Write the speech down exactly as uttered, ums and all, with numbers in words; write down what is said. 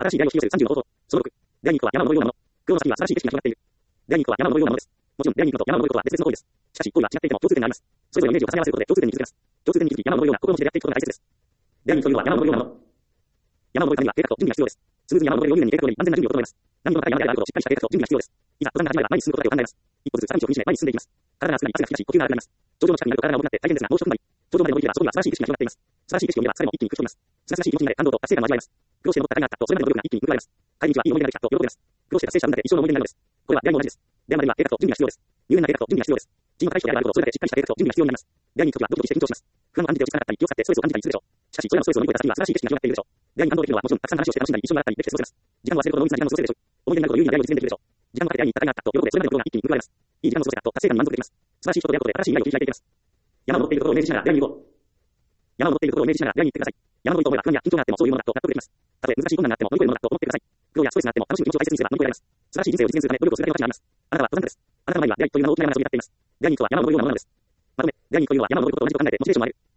新しい出会いを引き寄せるさんじゅうの方法。そのろく。出会いに行くとは山のようなもの。黒の先には素晴らしい景色が広がっている。出会いに行くとは山のようなものです。もちろん、出会いに行くのと山のようなことは別々の行為です。しかし、行為は違っていても共通点があります。それぞれのイメージを重ね合わせることで共通点に気づけます。共通点に気づき、山のような心持ちで出会っていくことが大切です。出会いにというのは山のようなもの。山を登るためには計画と準備が必要です。スムーズに山を登れるように入れることに安全な準備を整えます。難易度の高い山であることをしっかりした計画と準備が必要です。いざ、登山が始まれば前に進むことだけを考えます。一歩ずつ坂道を踏みしめ前に進んでいきます。体が熱くなり、汗が噴き出し、呼吸が荒くなります。頂上の近くになると体が重くなって大変ですが、もう一踏ん張り。頂上まで降りればそこには素晴らしい景色が広がっています。素晴らしい景色を見れば疲れも一気に吹き飛びます。すがすがしい気持ちになれ感動と達成感を味わいます。苦労して登った甲斐があったとそれまでの努力が一気に報われます。帰り道はいい思い出ができたと喜べます。苦労して達成した分だけ一生の思い出になるのです。これは出会いも同じです。出会いまでには計画と準備が必要です。入念な計画と準備が必要です。チームの対象であることをそれだけしっかりした計画と準備が必要になります。出会いに行くときはドキドキして緊張します。不安を感じて落ち着かなかったり、気を使ってストレスを感じたりするでしょう。しかし、それらのストレスを乗り越えた先には素晴らしい景色が広がっているでしょう。出会いに感動できるのはもちろんたくさん話をして楽しんだり、一緒に笑ったりできて過ごせます。時間を忘れることのみな時間を過ごせるでしょう。思い出になること有意義な出会いを実現できるでしょう。時間をかけて出会いに行った甲斐があったと喜んで、それまでのことが一気に報われます。いい時間を過ごせたと達成感に満足できます。素晴らしい人と出会うことで新しい未来を切り開いていきます。山を登っているところをイメージしながら出会いに行こう。山を登っているところをイメージしながら出会いに行ってください。山の登りと思えば不安や緊張があってもそういうものだと納得できます。たとえ難しい困難があっても乗り越えるものだと思ってください。苦労やストレスがあっても楽しむ気持ちを大切にすれば乗り越えられます。素晴らしい人生を実現するため努力をするだけの価値があります。あなたは登山家です。あなたの前には出会いという名の大きな山がそびえ立っています。出会いに行くとは山を登るようなものです。まとめ、出会いに行くというのは山を登ることと同じと考えてモチベーションを上げる。